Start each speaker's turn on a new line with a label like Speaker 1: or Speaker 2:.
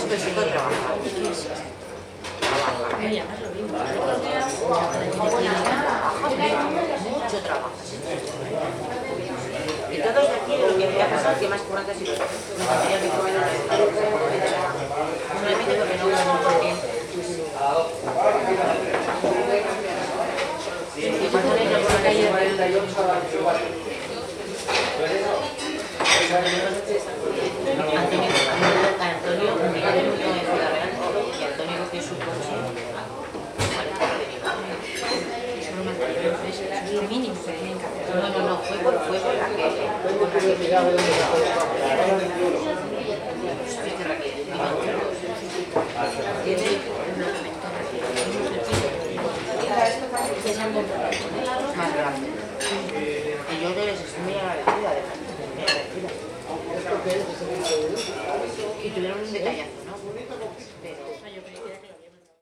Speaker 1: súper chico trabaja. Mucho trabajo. Y todos de aquí, lo que me ha pasado, que más currante ha sido yo. Me tendría que comer solamente porque no hubo mucho tiempo. Y cuando le llamo a la calle, Antonio, mi padre murió en Ciudad Real y Antonio cogió su coche.
Speaker 2: Es lo mínimo que tienen que hacer.
Speaker 1: No, fue por Raquel. ¿Sabes que Raquel tiene una más grande? Y yo les estoy muy agradecida, muy agradecida. Y tuvieron un detallazo, ¿no?